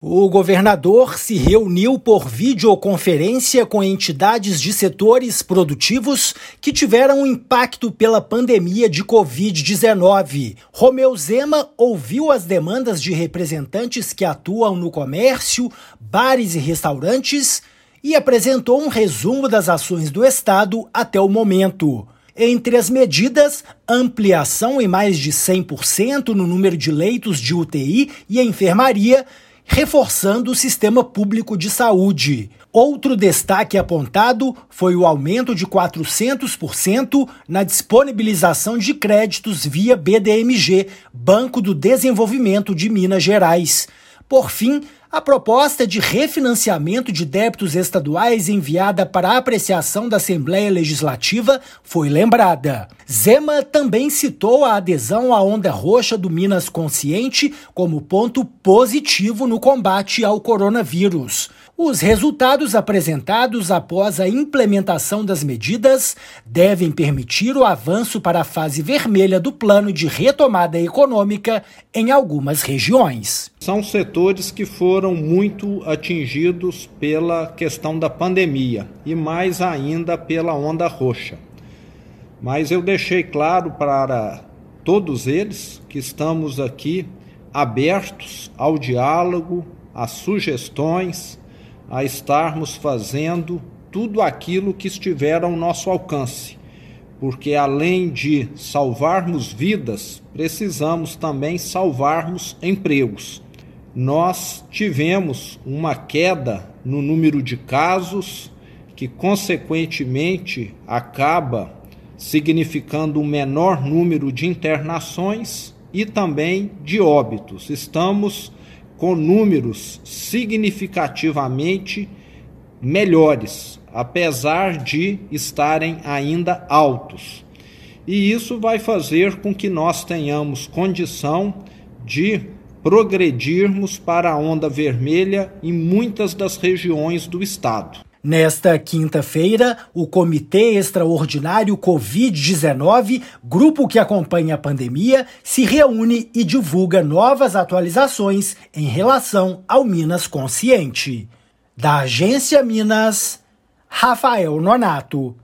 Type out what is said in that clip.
O governador se reuniu por videoconferência com entidades de setores produtivos que tiveram impacto pela pandemia de Covid-19. Romeu Zema ouviu as demandas de representantes que atuam no comércio, bares e restaurantes e apresentou um resumo das ações do Estado até o momento. Entre as medidas, ampliação em mais de 100% no número de leitos de UTI e enfermaria, reforçando o sistema público de saúde. Outro destaque apontado foi o aumento de 400% na disponibilização de créditos via BDMG, Banco do Desenvolvimento de Minas Gerais. Por fim, a proposta de refinanciamento de débitos estaduais enviada para apreciação da Assembleia Legislativa foi lembrada. Zema também citou a adesão à Onda Roxa do Minas Consciente como ponto positivo no combate ao coronavírus. Os resultados apresentados após a implementação das medidas devem permitir o avanço para a fase vermelha do plano de retomada econômica em algumas regiões. São setores que foram muito atingidos pela questão da pandemia e mais ainda pela Onda Roxa. Mas eu deixei claro para todos eles que estamos aqui abertos ao diálogo, às sugestões, a estarmos fazendo tudo aquilo que estiver ao nosso alcance, porque além de salvarmos vidas, precisamos também salvarmos empregos. Nós tivemos uma queda no número de casos, que consequentemente acaba significando um menor número de internações e também de óbitos. Estamos com números significativamente melhores, apesar de estarem ainda altos. E isso vai fazer com que nós tenhamos condição de progredirmos para a onda vermelha em muitas das regiões do estado. Nesta quinta-feira, o Comitê Extraordinário Covid-19, grupo que acompanha a pandemia, se reúne e divulga novas atualizações em relação ao Minas Consciente. Da Agência Minas, Rafael Nonato.